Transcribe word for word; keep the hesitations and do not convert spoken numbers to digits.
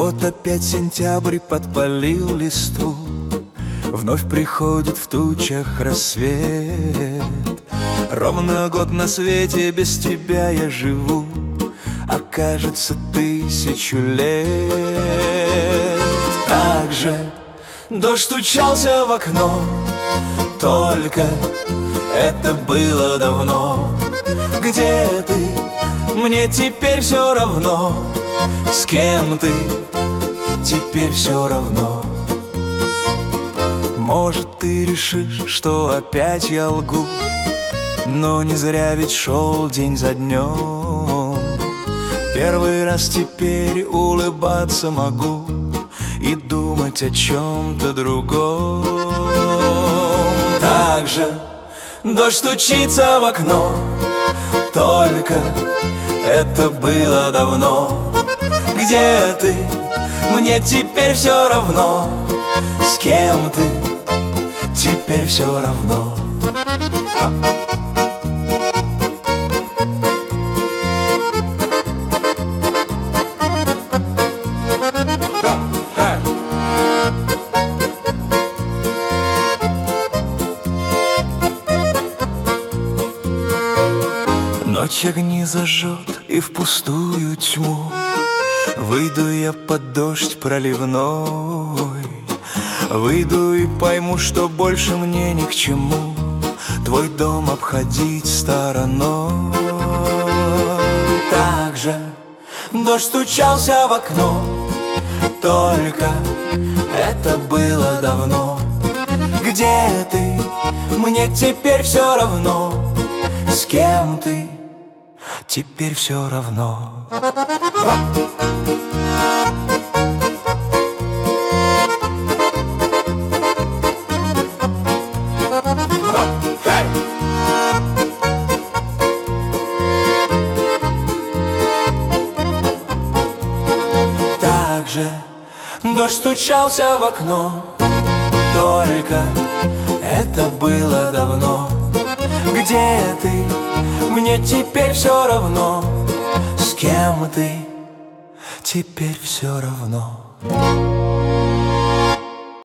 вот опять сентябрь подпалил листву, вновь приходит в тучах рассвет. Ровно год на свете, без тебя я живу, а кажется тысячу лет. Так же дождь стучался в окно, только это было давно. Где ты? Мне теперь все равно. С кем ты? Теперь все равно. Может, ты решишь, что опять я лгу, но не зря ведь шел день за днем. Первый раз теперь улыбаться могу и думать о чем-то другом. Так же дождь стучится в окно, только это было давно. Где ты? Мне теперь все равно. С кем ты? Теперь все равно. Ночь огни зажжет, и в пустую тьму выйду я под дождь проливной. Выйду и пойму, что больше мне ни к чему твой дом обходить стороной. Так же дождь стучался в окно, только это было давно. Где ты? Мне теперь все равно. С кем ты? Теперь все равно. Так же дождь стучался в окно, только это было давно. Где ты? Мне теперь все равно. С кем ты? Теперь все равно.